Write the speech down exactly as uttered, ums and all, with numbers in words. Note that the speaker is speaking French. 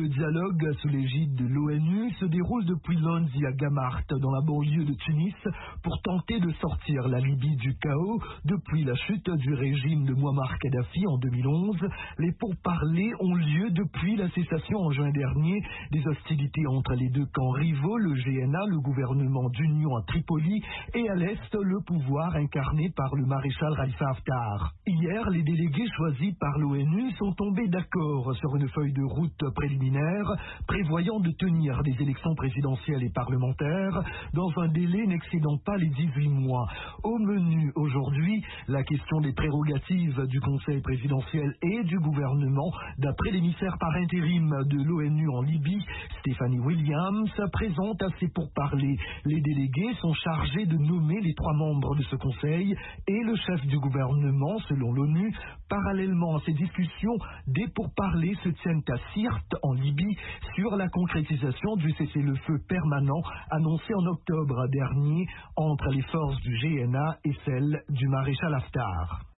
Le dialogue sous l'égide de l'ONU se déroule depuis lundi à Gamart, dans la banlieue de Tunis, pour tenter de sortir la Libye du chaos depuis la chute du régime de Mouammar Kadhafi en deux mille onze. Les pourparlers ont lieu depuis la cessation en juin dernier des hostilités entre les deux camps rivaux, le G N A, le gouvernement d'union à Tripoli, et à l'est, le pouvoir incarné par le maréchal Khalifa Haftar. Hier, les délégués choisis par l'ONU sont tombés d'accord sur une feuille de route préliminaire prévoyant de tenir des élections présidentielles et parlementaires dans un délai n'excédant pas les dix-huit mois. Au menu aujourd'hui, la question des prérogatives du Conseil présidentiel et du gouvernement, d'après l'émissaire par intérim de l'ONU en Libye, Stephanie Williams, présente à ses pourparlers. Les délégués sont chargés de nommer les trois membres de ce Conseil et le chef du gouvernement, selon l'ONU. Parallèlement à ces discussions, des pourparlers se tiennent à Sirte, en Libye, sur la concrétisation du cessez-le-feu permanent annoncé en octobre dernier entre les forces du G N A et celles du maréchal Haftar.